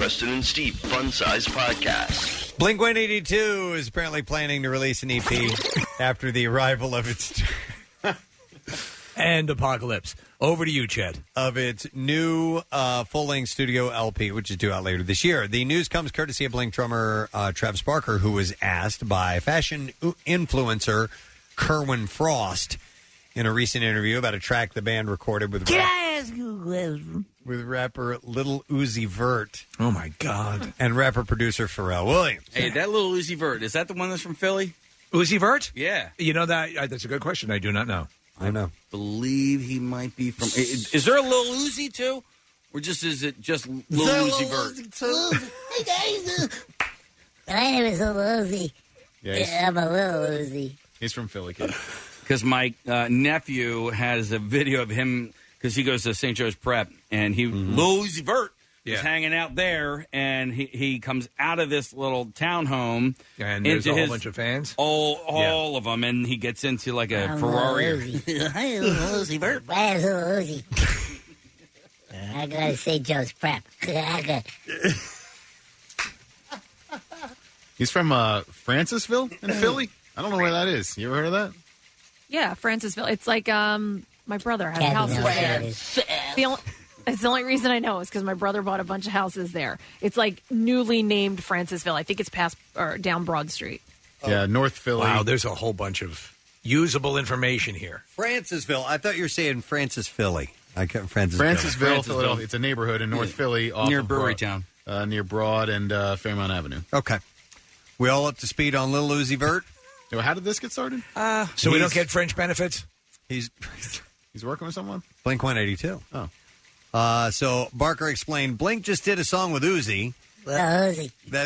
Preston and Steve Fun Size Podcast. Blink-182 is apparently planning to release an EP after the arrival of its... and Apocalypse. Over to you, Chet. Of its new full-length studio LP, which is due out later this year. The news comes courtesy of Blink drummer Travis Barker, who was asked by fashion influencer Kerwin Frost in a recent interview about a track the band recorded with rapper Lil Uzi Vert. Oh, my God. And rapper-producer Pharrell Williams. Hey, that Lil Uzi Vert, is that the one that's from Philly? Uzi Vert? Yeah. You know that's a good question. I do not know. I know. Believe he might be from... Is there a Lil Uzi, too? Or is it just Lil Uzi Vert? Hey, guys. My name is Lil Uzi. Yeah, I'm a Lil Uzi. He's from Philly, kid. Because my nephew has a video of him, because he goes to St. Joe's Prep, and Lil Uzi Vert is hanging out there, and he comes out of this little townhome. And there's a whole bunch of fans? All of them, and he gets into like a Ferrari. Hi, Lil Uzi Vert. My name's Lil Uzi. I gotta say Joe's Prep. He's from Francisville in Philly? I don't know where that is. You ever heard of that? Yeah, Francisville. It's like my brother has houses there. It's the only reason I know is because my brother bought a bunch of houses there. It's like newly named Francisville. I think it's past or down Broad Street. Yeah, North Philly. Wow, there's a whole bunch of usable information here. Francisville. I thought you were saying Francis Philly. Francisville, Philadelphia. It's a neighborhood in North Philly. Off Near of Brewerytown. Near Broad and Fairmount Avenue. Okay. We all up to speed on Lil Uzi Vert? How did this get started? So we don't get French benefits? He's working with someone? Blink-182. Oh. So Barker explained, Blink just did a song with Uzi. Uzi.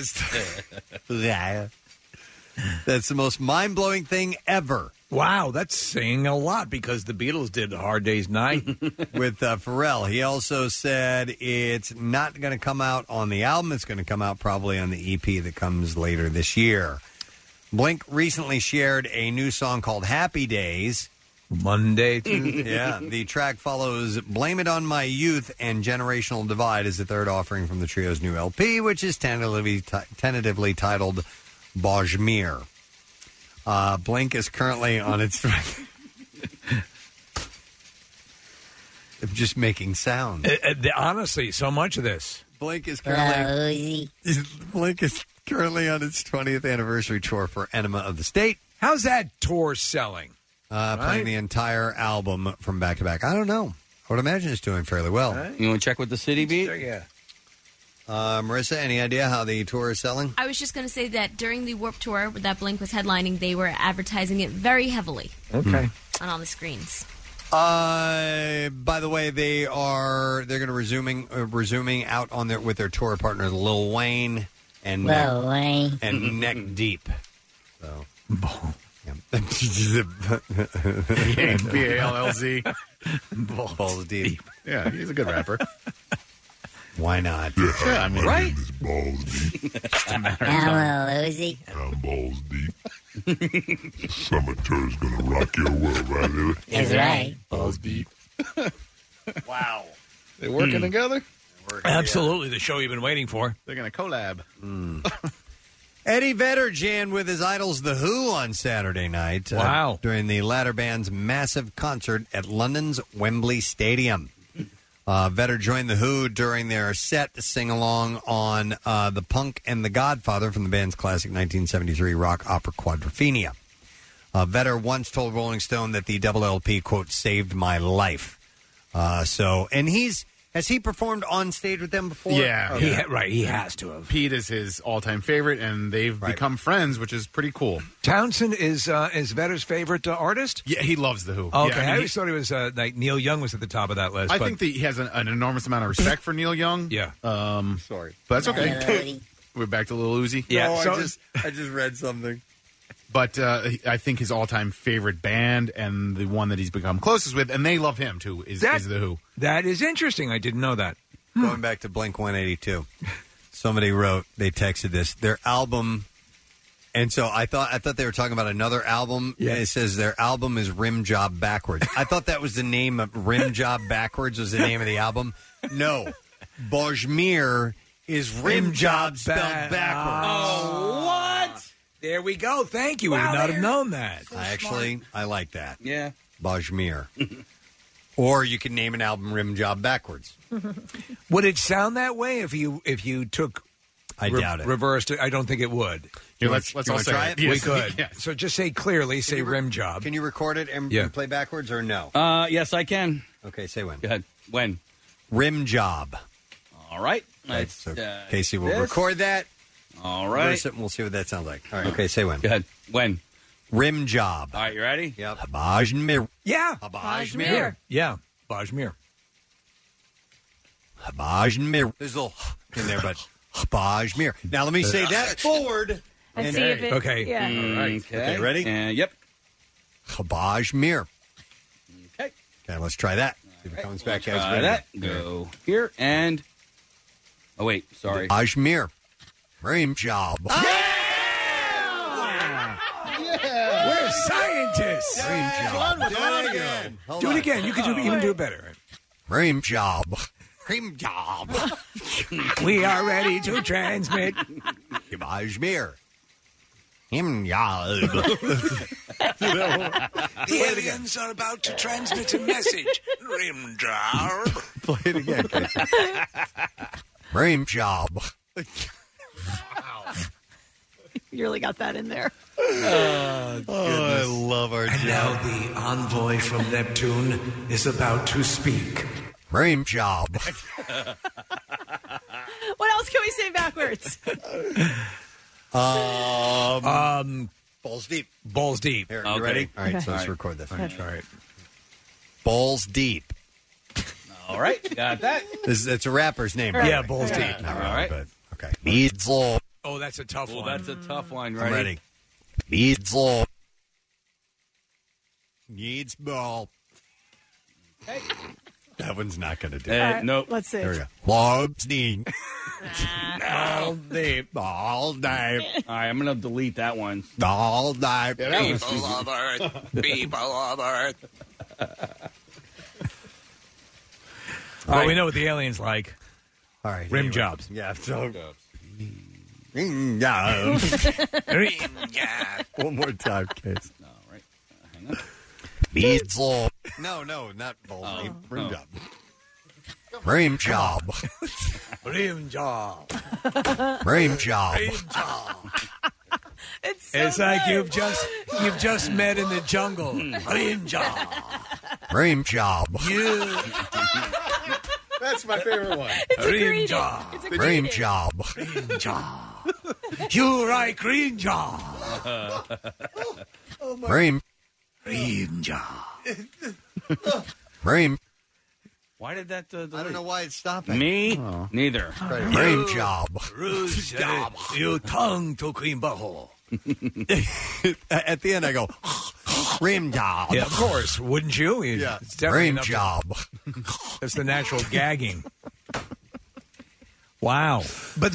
That's the most mind-blowing thing ever. Wow, that's saying a lot because the Beatles did Hard Day's Night. With Pharrell. He also said it's not going to come out on the album. It's going to come out probably on the EP that comes later this year. Blink recently shared a new song called Happy Days. Monday. Yeah, the track follows Blame It On My Youth and Generational Divide as the third offering from the trio's new LP, which is tentatively titled Bajmir. Blink is currently on its... I'm just making sound. Honestly, so much of this. Blink is currently on its 20th anniversary tour for Enema of the State. How's that tour selling? Playing the entire album from back to back. I don't know. I would imagine it's doing fairly well. Right. You want to check with the city beat? Yeah. Marissa, any idea how the tour is selling? I was just going to say that during the Warped Tour that Blink was headlining, they were advertising it very heavily. Okay. On all the screens. By the way, they're going to resuming out on with their tour partners Lil Wayne and Neck Deep. So. B-A-L-L-Z. Balls Deep. Yeah, he's a good rapper. Why not? Yeah, I mean, right? Balls deep. I'm Lil Uzi. I'm balls deep. Summer tour is gonna rock your world, right, Lily? That's right. Balls deep. Wow. They working together? Absolutely. The show you've been waiting for. They're going to collab. Eddie Vedder jammed with his idols The Who on Saturday night. Wow. During the latter band's massive concert at London's Wembley Stadium. Vedder joined The Who during their set to sing along on The Punk and the Godfather from the band's classic 1973 rock opera Quadrophenia. Vedder once told Rolling Stone that the double LP, quote, saved my life. Has he performed on stage with them before? Yeah. Okay. He has to have. Pete is his all-time favorite, and they've become friends, which is pretty cool. Townsend is Vedder's favorite artist? Yeah, he loves The Who. Okay, Yeah, I always thought he was like Neil Young was at the top of that list. I think that he has an enormous amount of respect for Neil Young. Yeah. Sorry. But that's okay. We're back to Lil Uzi. Yeah. No, I just read something. But I think his all-time favorite band and the one that he's become closest with, and they love him too, is The Who. That is interesting. I didn't know that. Going back to Blink-182, somebody they texted this, their album, and so I thought they were talking about another album. Yeah. It says their album is Rim Job Backwards. I thought that was the name of Rim Job Backwards was the name of the album. No, Bajmir is rim job spelled backwards. Oh, what? There we go. Thank you. We would not have known that. I like that. Yeah. Bajmir. Or you can name an album Rim Job backwards. Would it sound that way if you took? I doubt it. Reversed it. I don't think it would. Yeah, let's all try it. it. We could. Yes. So just say clearly. Say rim job. Can you record it and play backwards or no? Yes, I can. Okay, say when. Go ahead. When? Rim job. All right. Right, so Casey will record that. All right. Verse it, and we'll see what that sounds like. All right. Okay, say when. Go ahead. When? Rim job. All right, you ready? Yep. Bajmir. Yeah. Bajmir. Yeah. Bajmir. Bajmir. There's a little in there, but Bajmir. Now let me say that forward. And see if it... Okay. Yeah. All right. Okay, ready? Yep. Bajmir. Okay. Okay, let's try that. See if it comes back as Try that. Go here and... Oh, wait. Sorry. Bajmir. Rim job. We're scientists. Rim job. Do it again. You can even do it better. Rim job. Rim job. We are ready to transmit. Bajmir. Rim job. The aliens are about to transmit a message. Rim job. Play it again, Casey. Rim job. You really got that in there. I love our And now the envoy from Neptune is about to speak. Rim job. What else can we say backwards? Balls deep. Balls deep. Here, Okay. you ready? All right, Okay. so let's record this. All right. Balls deep. All right. Got that. It's a rapper's name. by Yeah, the way. balls deep. Not All really, right. but okay. Beadsall. Oh, that's a tough Well, one. that's a tough one, I'm right? ready. Beadsall. Needs ball. Okay. That one's not going to do. Nope. Let's see. There we go. Lobstein. All deep. All day. All right, I'm going to delete that one. All day. People of Earth. People of Earth. Well, we know what the aliens like. All right. Rim anyway. jobs. Yeah. So. Rim job. Rim job. One more time, Case. All right. Hang on. Beadsall. No, not balls deep. Rim job. Rim job. Rim job. Rim job. Rim job. It's so It's like good. you've just met in the jungle. Rim job. Rim job. You. That's my favorite one. It's a Rim greeting. job. It's a Rim greeting. job. Rim job. You like rim job. Rim. Rim job. Rim. Why did that I don't know why it's stopping. Me? Neither. Rim job. Rouge job. You tongue to cream butthole. At the end, I go, rim job. Yeah, of course. Wouldn't you? Yeah. It's definitely Rim enough to- job. That's the natural gagging. Wow, but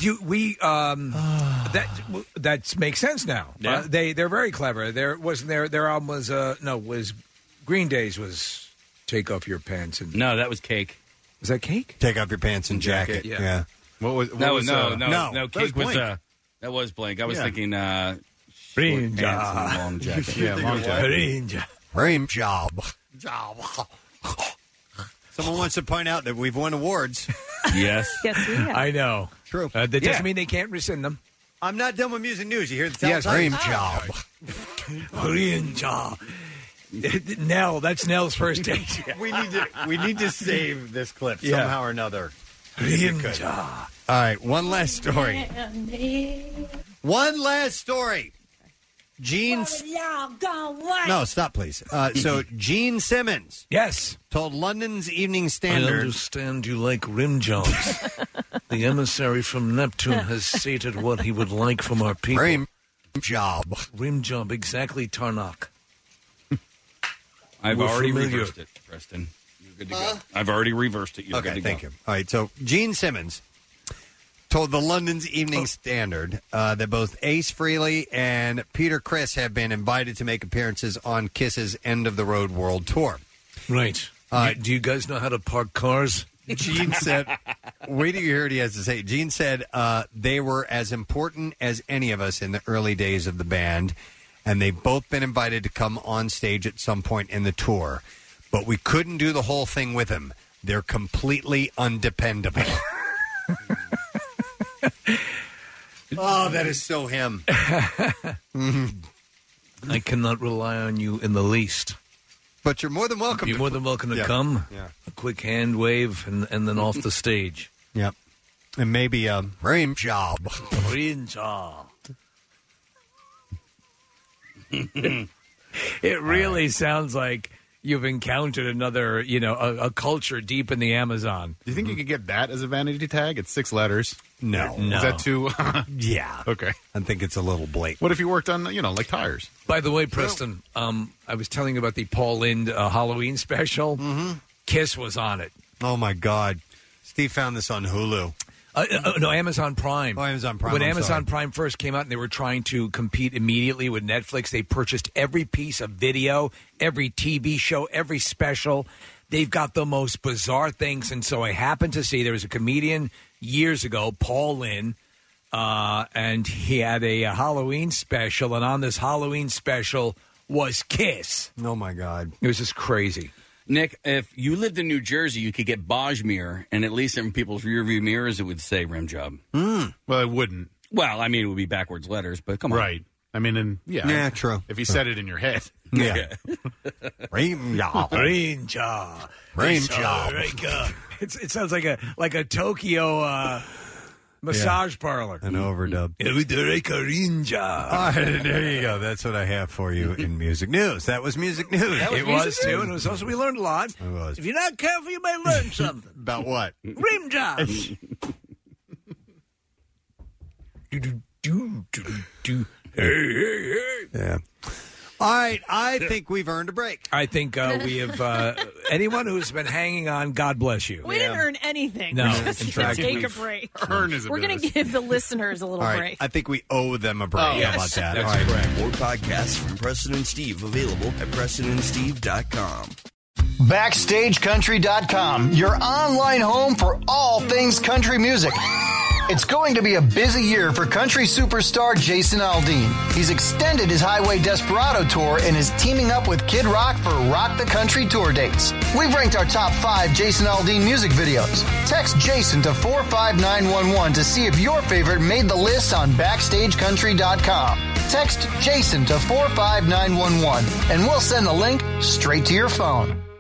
that makes sense now. Yeah. They're very clever. Their album was Green Day's was Take Off Your Pants and No, that was Cake. was that Cake? Take off your pants and jacket. Jacket, Yeah. What was No, was, no, that Cake was was Blink. that was Blink. I was Yeah. thinking Green short pants and long jacket. Yeah, long jacket. Green job. Rim job. Someone wants to point out that we've won awards. Yes. Yes, we have. I know. True. That doesn't Yeah. mean they can't rescind them. I'm not done with music news. You hear the Yes, rim job. Green job. Nell, that's Nell's first date. We need to save this clip Yeah. somehow or another. Green job. All right, one last story. One last story. Gene. No, stop, please. So Gene Simmons. Yes. Told London's Evening I Standard. understand you like rim jobs. The emissary from Neptune has stated what he would like from our people. Rim job. Rim job, exactly, Tarnock. I've We're already familiar. reversed it, Preston. You're good to go. I've already reversed it. You're Okay, good to thank go. you. All right, so Gene Simmons told the London's Evening Standard that both Ace Frehley and Peter Criss have been invited to make appearances on Kiss's End of the Road World Tour. Right. Do you guys know how to park cars? Gene said, wait till you hear what he has to say. Gene said they were as important as any of us in the early days of the band, and they've both been invited to come on stage at some point in the tour. But we couldn't do the whole thing with them. They're completely undependable. Oh, that is so him. I cannot rely on you in the least. But you're more than welcome. You're more than welcome to Yeah. come. Yeah. A quick hand wave and then off the stage. Yep. And maybe a rain job. Rain job. It really sounds like you've encountered another, a culture deep in the Amazon. Do you think you could get that as a vanity tag? It's 6 letters. No. Is that too... Yeah. Okay. I think it's a little blatant. What if you worked on, like tires? By the way, Preston, I was telling you about the Paul Lynde Halloween special. Mm-hmm. Kiss was on it. Oh, my God. Steve found this on Hulu. No, Amazon Prime. Oh, Amazon Prime. When I'm Amazon sorry. Prime first came out and they were trying to compete immediately with Netflix, they purchased every piece of video, every TV show, every special. They've got the most bizarre things. And so I happened to see there was a comedian years ago, Paul Lynde, and he had a Halloween special. And on this Halloween special was Kiss. Oh, my God. It was just crazy. Nick, if you lived in New Jersey, you could get Bajmir, and at least in people's rearview mirrors, it would say rim job. Well, it wouldn't. Well, I mean, it would be backwards letters, but come on. Right. I mean, Yeah, true. If you said it in your head. Yeah. Rain job. Rain job. Rain job. It sounds like a Tokyo massage parlor. An overdub. Rain job. All right, there you go. That's what I have for you in music news. That was music news. It was too, and it was also we learned a lot. It was. If you're not careful, you may learn something. About what? Rim jobs. Yeah. All right, I think we've earned a break. I think we have anyone who's been hanging on. God bless you. We didn't earn anything. No, We're just in gonna fact, take a we've break. Earn is a We're going to give the listeners a little All right, break. I think we owe them a break. Oh, How yes. about that? That's All right. correct. More podcasts from Preston and Steve available at PrestonandSteve.com. BackstageCountry.com, your online home for all things country music. It's going to be a busy year for country superstar Jason Aldean. He's extended his Highway Desperado tour and is teaming up with Kid Rock for Rock the Country tour dates. We've ranked our top 5 Jason Aldean music videos. Text Jason to 45911 to see if your favorite made the list on BackstageCountry.com. Text Jason to 45911 and we'll send the link straight to your phone.